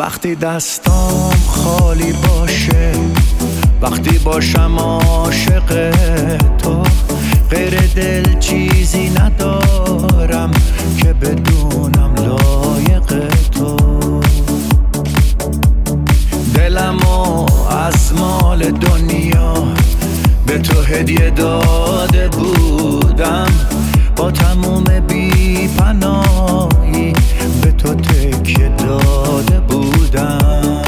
وقتی دستام خالی باشه، وقتی باشم عاشق تو، غیر دل چیزی ندارم که بدونم لایق تو. دلمو از مال دنیا به تو هدیه داده بودم، با تموم بی پناهی به تو تکیه داده بودم.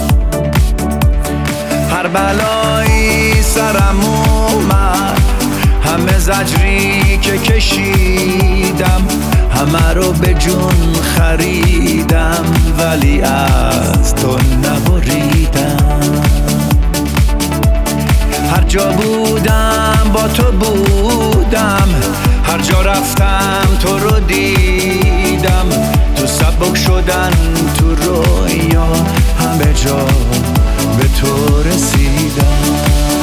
هر بلایی سرم اومد، همه زجری که کشیدم، همه رو به جون خریدم ولی از تو نبریدم. هر جا بودم با تو بودم، هر جا رفتم تو رو دیدم، تو سبک شدن تو رویا همه جا به تو رسیدم.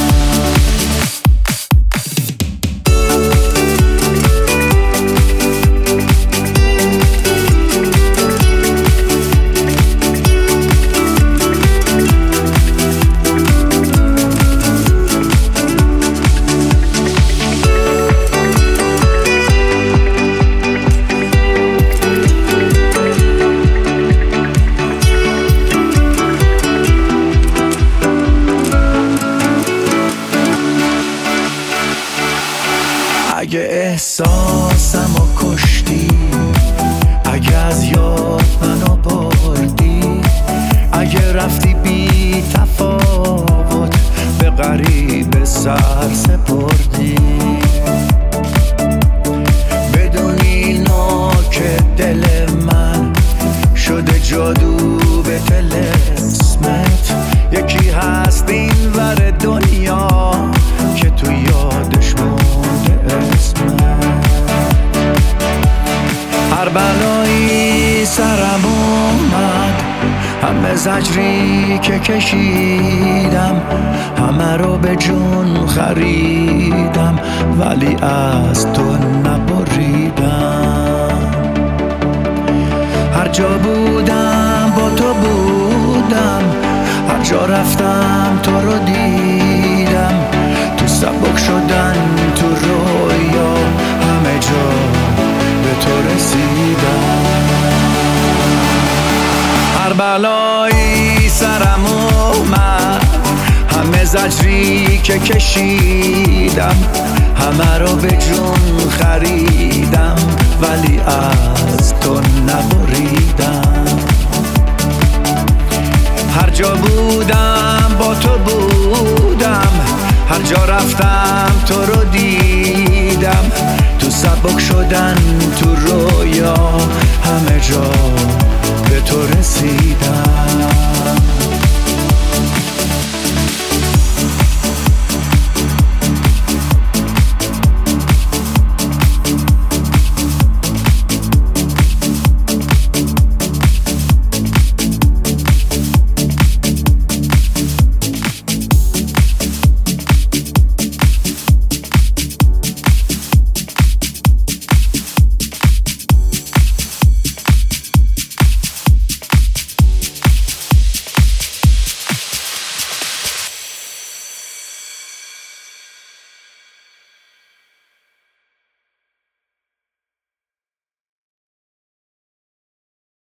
اگه احساسمو کشتی، اگه از یاد منو بردی، اگه رفتی بی تفاوت به غریب سر سپردی، بدونی نوک دل من شده جادو به طلسمت. یکی هست این ور دنیا که تو یادش مونده اسمت. هر بلایی سرم اومد، همه زجری که کشیدم، همه رو به جون خریدم ولی از تو نبریدم. هر جا بودم با تو بودم، هر جا رفتم تو رو دیدم، تو سبک شدن تو رویا همه جا به تو رسیدم. هر بلایی سرم اومد، همه زجری که کشیدم، همه رو به جون خریدم ولی از تو نبریدم. هر جا بودم با تو بودم، هر جا رفتم تو رو دیدم، تو سبک شدن تو رویا همه جا به تو رسیدم.